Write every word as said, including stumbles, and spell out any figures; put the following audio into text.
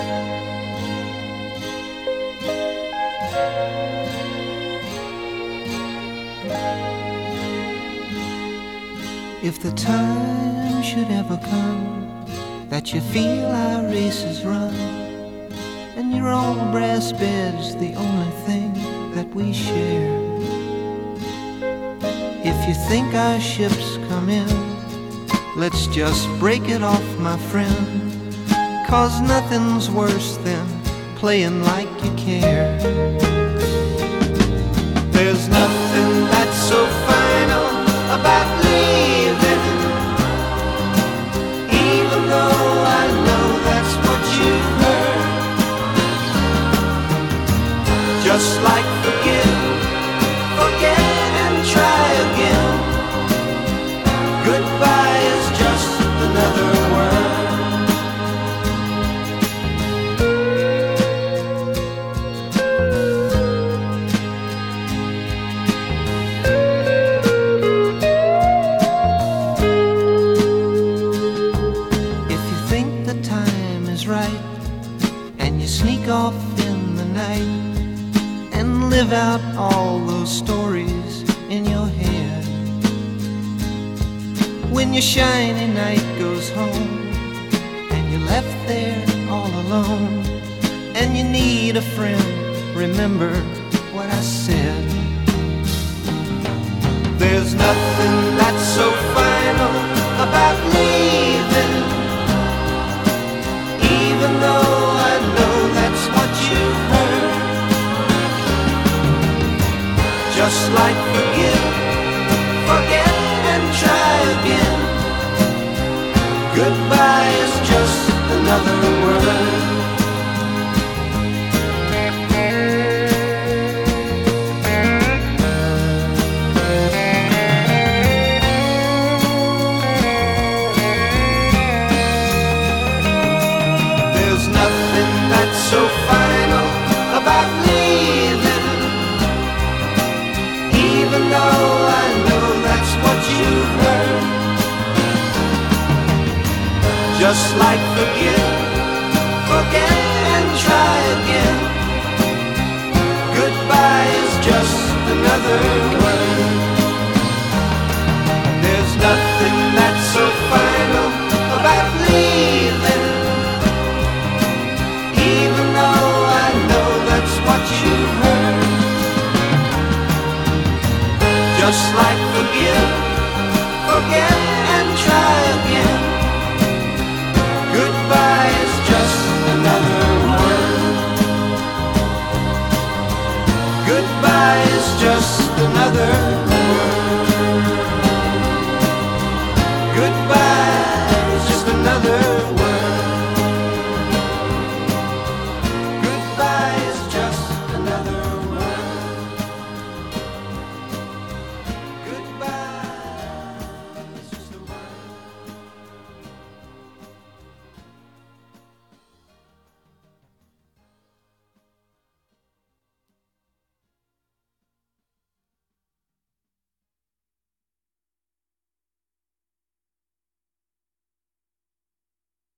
If the time should ever come that you feel our race is run, and your old brass bed's the only thing that we share, if you think our ship's come in, let's just break it off, my friend, 'cause nothing's worse than playing like you care. There's nothing that's so final about leaving, even though I know that's what you've heard. Just like forgive, forget and try again. Goodbye is just another word. Right, and you sneak off in the night and live out all those stories in your head. When your shiny night goes home and you're left there all alone, and you need a friend, remember what I said. There's nothing that's so final about leaving, even though I know that's what you've heard. Just like forgive, forget and try again. Goodbye is just another word. So final about leaving, even though I know that's what you've heard. Just like forgive, forget and try again. Goodbye is just another